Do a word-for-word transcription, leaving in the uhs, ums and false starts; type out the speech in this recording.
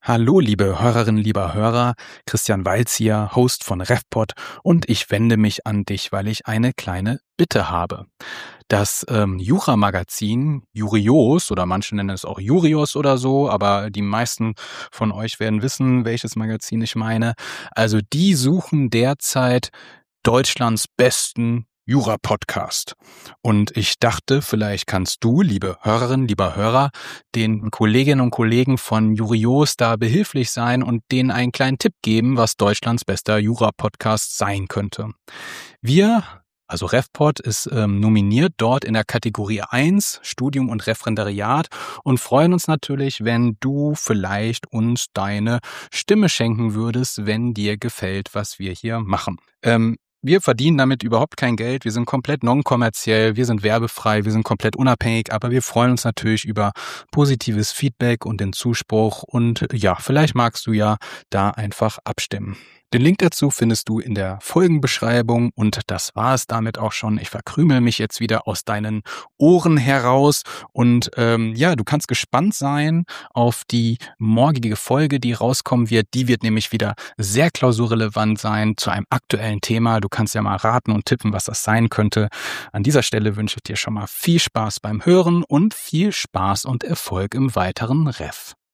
Hallo, liebe Hörerinnen, lieber Hörer, Christian Walz hier, Host von RefPod, und ich wende mich an dich, weil ich eine kleine Bitte habe. Das ähm, Jura-Magazin Jurios, oder manche nennen es auch Jurios oder so, aber die meisten von euch werden wissen, welches Magazin ich meine. Also die suchen derzeit Deutschlands besten Jura-Podcast. Und ich dachte, vielleicht kannst du, liebe Hörerinnen, lieber Hörer, den Kolleginnen und Kollegen von Jurios da behilflich sein und denen einen kleinen Tipp geben, was Deutschlands bester Jura-Podcast sein könnte. Wir, also RefPod, ist ähm, nominiert dort in der Kategorie eins, Studium und Referendariat, und freuen uns natürlich, wenn du vielleicht uns deine Stimme schenken würdest, wenn dir gefällt, was wir hier machen. Ähm, Wir verdienen damit überhaupt kein Geld, wir sind komplett non-kommerziell, wir sind werbefrei, wir sind komplett unabhängig, aber wir freuen uns natürlich über positives Feedback und den Zuspruch, und ja, vielleicht magst du ja da einfach abstimmen. Den Link dazu findest du in der Folgenbeschreibung, und das war es damit auch schon. Ich verkrümel mich jetzt wieder aus deinen Ohren heraus, und ähm, ja, du kannst gespannt sein auf die morgige Folge, die rauskommen wird. Die wird nämlich wieder sehr klausurrelevant sein zu einem aktuellen Thema. Du kannst ja mal raten und tippen, was das sein könnte. An dieser Stelle wünsche ich dir schon mal viel Spaß beim Hören und viel Spaß und Erfolg im weiteren Ref.